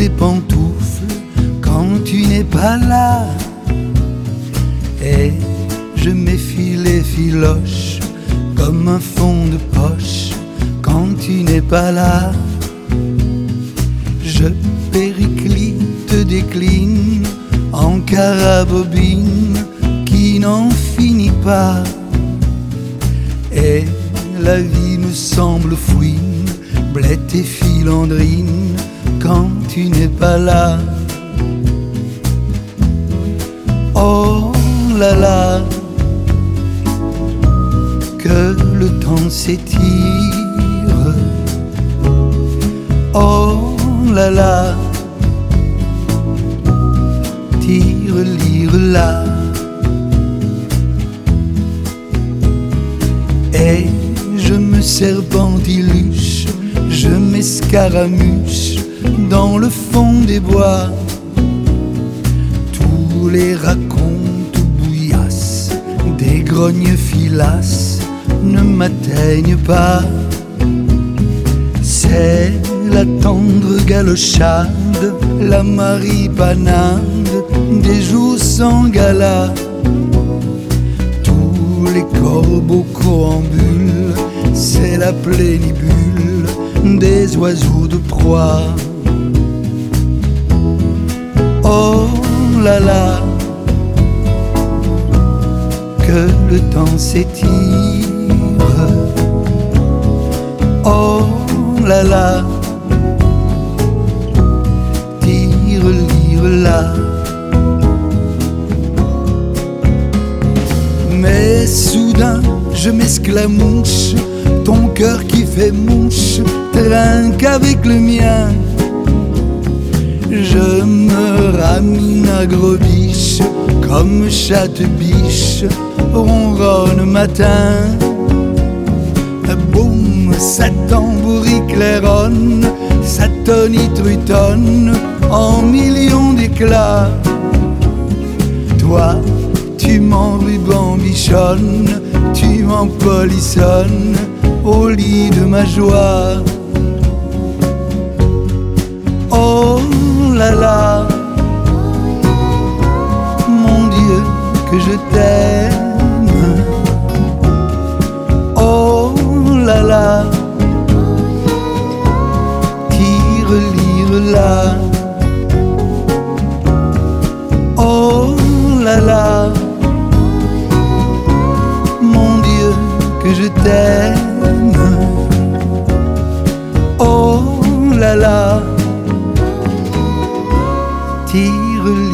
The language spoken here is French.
les pantoufles quand tu n'es pas là. Et je méfie les filoches comme un fond de poche quand tu n'es pas là. Je périclite, décline en carabobine qui n'en finit pas. Et la vie me semble fouine, blette et filandrine quand tu n'es pas là. Oh là là, que le temps s'étire. Oh là là, tire, lire là. Et je me serpentiluche, je m'escaramuche dans le fond des bois. Tous les racontes bouillasses des grognes filasses ne m'atteignent pas. C'est la tendre galochade, la maripanade des jours sans gala. Tous les corbeaux coambulent, c'est la plénibule des oiseaux de proie. Oh là là, que le temps s'étire. Oh là là, tire, lire là. Mais soudain je m'esclamouche, ton cœur qui fait mouche trinque avec le mien. Je me ramine à gros-biche comme chatte-biche, ronronne matin. Boum, ça tambourit claironne, ça tonitrutonne en millions d'éclats. Toi, tu m'enrubambichonnes, tu m'empolissonnes au lit de ma joie. Oh là là, mon Dieu, que je t'aime. Oh là là, tire, lire là. Oh là là, mon Dieu, que je t'aime. Oh là là, tire,